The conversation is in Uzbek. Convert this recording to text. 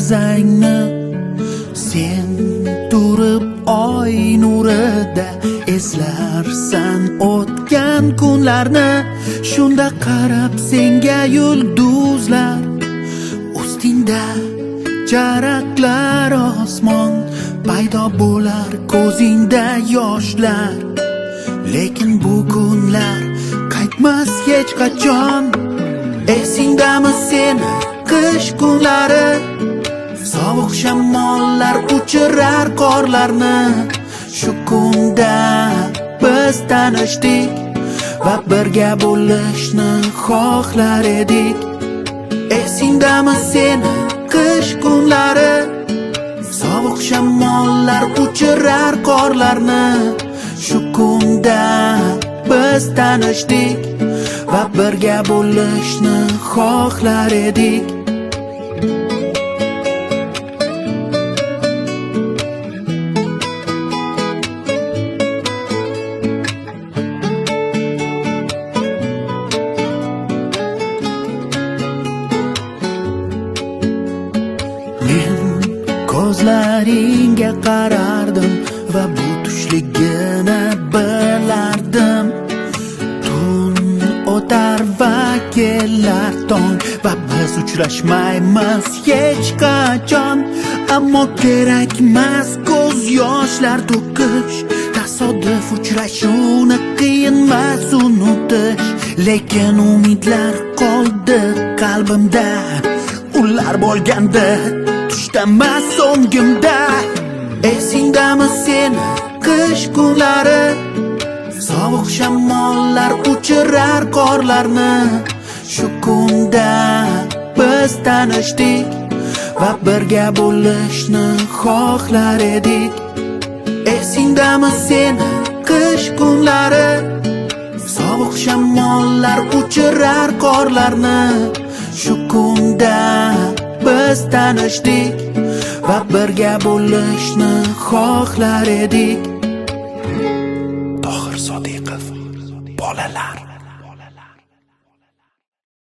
lahzangni sen turib oy nurida eslarsan o'tgan kunlarni. Shunda qarab senga yulduzlar ustingda charaqlar osmon paydo bo'lar ko'zingda yoshlar. Lekin bu kunlar qaytmas hech qachon. Esingdami seni qish kunlari, sovuq shamollar uchirar qorlarni. Shu kunda biz tanishdik va birga bo'lishni xohlar edik. Esingdami seni qish kunlari, sovuq shamollar uchirar qorlarni. Shu kunda biz tanishdik va birga bo'lishni xohlar edik. Men ko'zlaringga qarardim va bu tushligini bilardim. Tun o'tar va kelar tong va biz uchrashmaymiz hech qachon. Ammo kerakmas ko'z yoshlar to'kish, tasodif uchrashuvni qiyinmas unutish. Lekin umidlar qoldi qalbimda, ular bo'lganda tushdamas so'ngimda. Esingdami seni qish kunlari, sovuq shamollar uchirar qorlarni. Shu kunda biz tanishdik va birga bo'lishni xohlar edik. Esingdami seni qish kunlari, sovuq shamollar uchirar qorlarni. Shu kunda biz tanishdik va birga bo'lishni xohlar edik. Tohir Sodiqov, bolalar.